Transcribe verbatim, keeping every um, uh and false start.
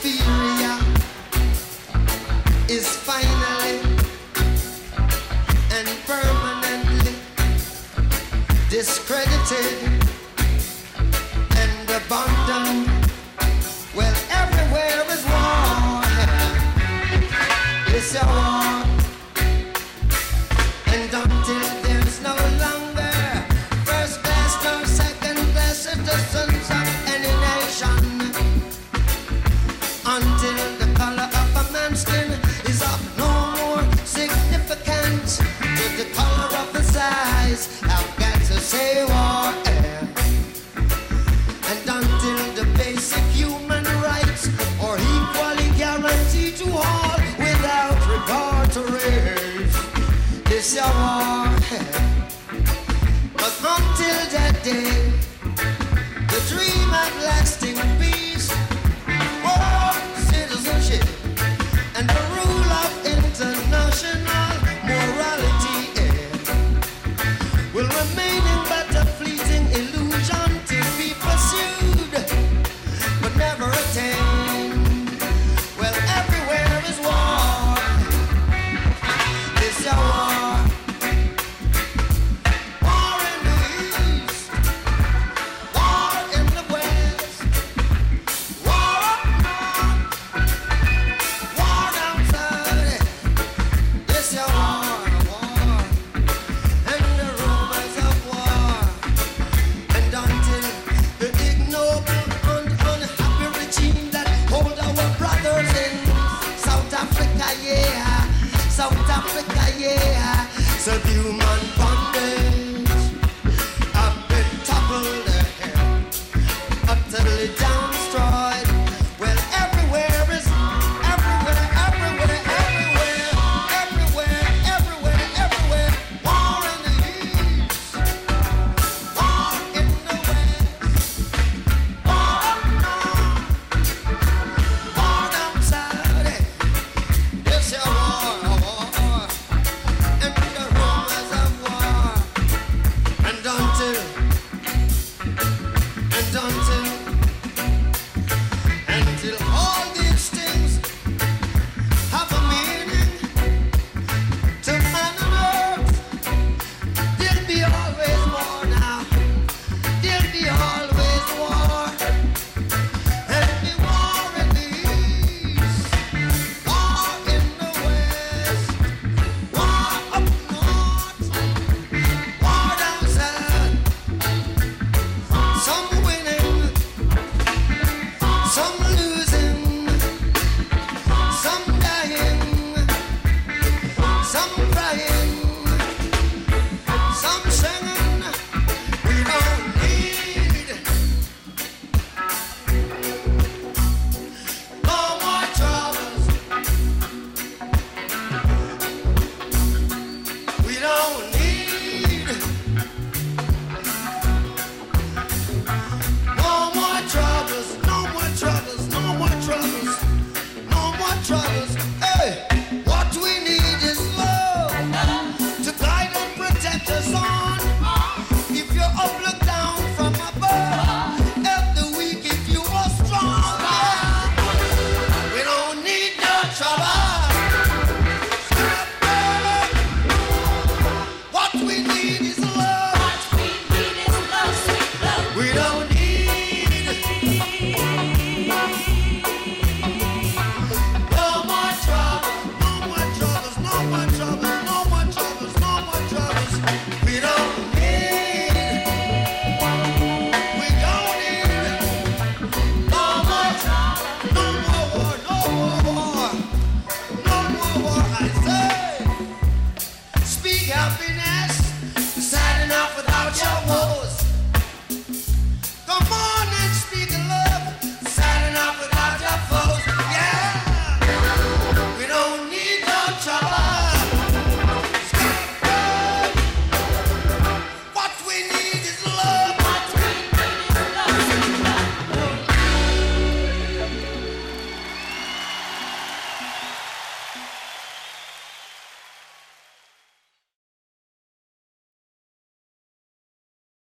inferior is finally and permanently discredited and abandoned. Well, everywhere is war. It's a war. And until there's no longer first class nor second class citizens of any nation, until the color of a man's skin is of no more significance to the color of his eyes, I've got to say war. And until the basic human rights are equally guaranteed to all without regard to race, this is war. But until that day, the dream of lasting peace, world citizenship, and the rule of international morality will remain in but a fleeting illusion to be pursued, but never attained. Well, everywhere is war. This is war. War in the east, war in the west, war up north, war down south. This is war, war, and the rumors of war. And until the ignoble and unhappy regime that hold our brothers in South Africa, yeah, South Africa, yeah, subhuman